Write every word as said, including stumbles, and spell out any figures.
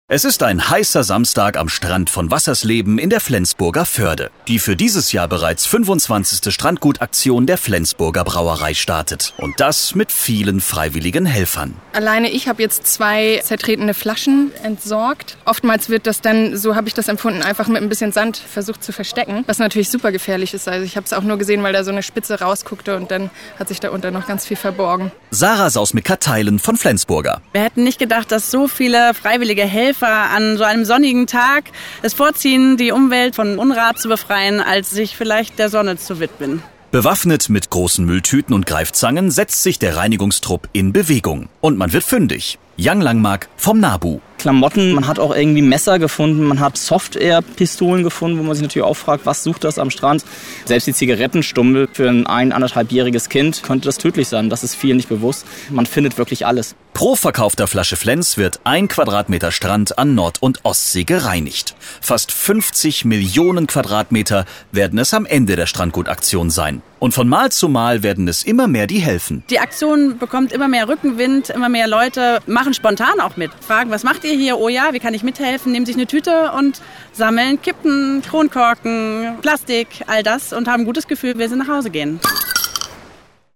Es ist ein heißer Samstag am Strand von Wassersleben in der Flensburger Förde, die für dieses Jahr bereits fünfundzwanzigste Strandgutaktion der Flensburger Brauerei startet. Und das mit vielen freiwilligen Helfern. Alleine ich habe jetzt zwei zertretene Flaschen entsorgt. Oftmals wird das dann, so habe ich das empfunden, einfach mit ein bisschen Sand versucht zu verstecken, was natürlich super gefährlich ist. Also ich habe es auch nur gesehen, weil da so eine Spitze rausguckte und dann hat sich da unter noch ganz viel verborgen. Sarah Sausmicker-Theilen von Flensburger. Wir hätten nicht gedacht, dass so viele freiwillige Helfer an so einem sonnigen Tag es vorziehen, die Umwelt von Unrat zu befreien, als sich vielleicht der Sonne zu widmen. Bewaffnet mit großen Mülltüten und Greifzangen setzt sich der Reinigungstrupp in Bewegung. Und man wird fündig. Jan Langmark vom NABU. Klamotten, man hat auch irgendwie Messer gefunden, man hat Software-Pistolen gefunden, wo man sich natürlich auch fragt, was sucht das am Strand? Selbst die Zigarettenstummel für ein ein-, anderthalbjähriges Kind könnte das tödlich sein, das ist vielen nicht bewusst. Man findet wirklich alles. Pro verkaufter Flasche Flens wird ein Quadratmeter Strand an Nord- und Ostsee gereinigt. Fast fünfzig Millionen Quadratmeter werden es am Ende der Strandgutaktion sein. Und von Mal zu Mal werden es immer mehr, die helfen. Die Aktion bekommt immer mehr Rückenwind, immer mehr Leute machen spontan auch mit. Fragen, was macht ihr hier? Oh ja, wie kann ich mithelfen? Nehmen sich eine Tüte und sammeln Kippen, Kronkorken, Plastik, all das und haben ein gutes Gefühl, wenn sie nach Hause gehen.